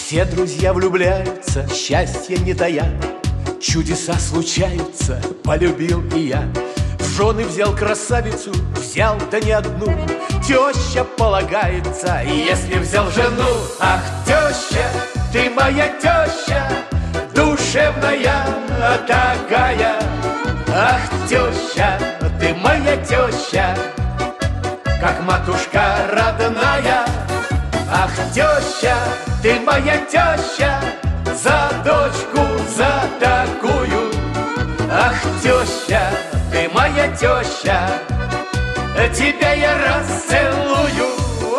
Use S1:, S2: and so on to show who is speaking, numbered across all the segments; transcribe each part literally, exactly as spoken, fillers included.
S1: Все друзья влюбляются, счастья не таят. Чудеса случаются, полюбил и я. В жены взял красавицу, взял да не одну. Теща полагается, если взял жену. Ах, теща, ты моя теща, душевная такая. Ах, теща, ты моя теща, как матушка родная. Ах, теща, ты моя теща, за дочку, за такую. Ах, теща, ты моя теща, тебя я расцелую.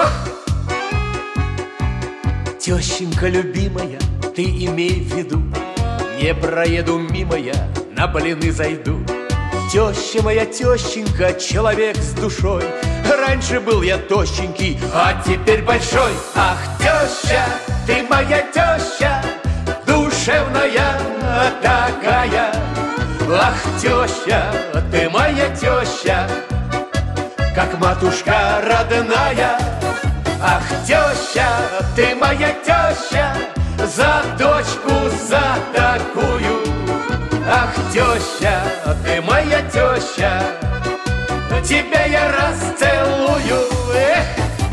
S1: Тещенька любимая, ты имей в виду, не проеду мимо я, на блины зайду. Теща моя, тещенька, человек с душой. Раньше был я тощенький, а теперь большой. Ах, теща, ты моя теща, душевная такая. Ах, теща, ты моя теща, как матушка родная. Ах, теща, ты моя теща, за дочку, за такую. Ах, теща, ты моя теща, тебя я расцелую. Эх!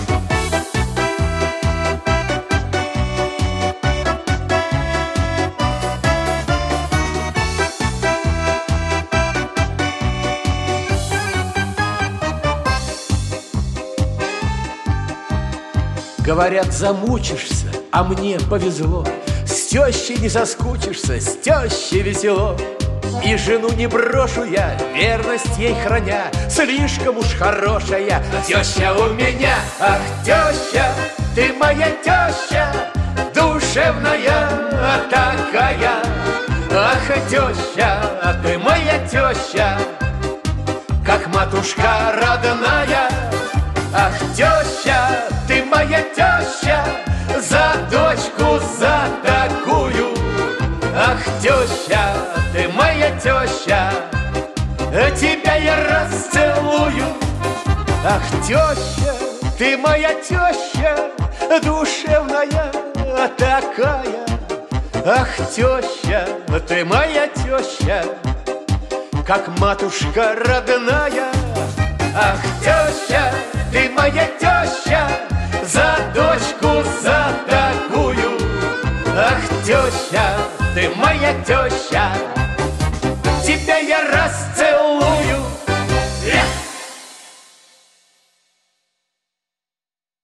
S1: Говорят, замучишься, а мне повезло. С тещей не соскучишься, с тещей весело. И жену не брошу я, верность ей храня, слишком уж хорошая теща у меня. Ах, теща, ты моя теща, душевная такая. Ах, теща, ты моя теща, как матушка родная. Ах, теща, ты моя теща, за дочку, за такую. Ах, теща, ты моя теща, тебя я расцелую. Ах, теща, ты моя теща, душевная такая. Ах, теща, ты моя теща, как матушка родная. Ах, теща, ты моя теща, за дочку, за такую. Ах, теща, ты моя теща,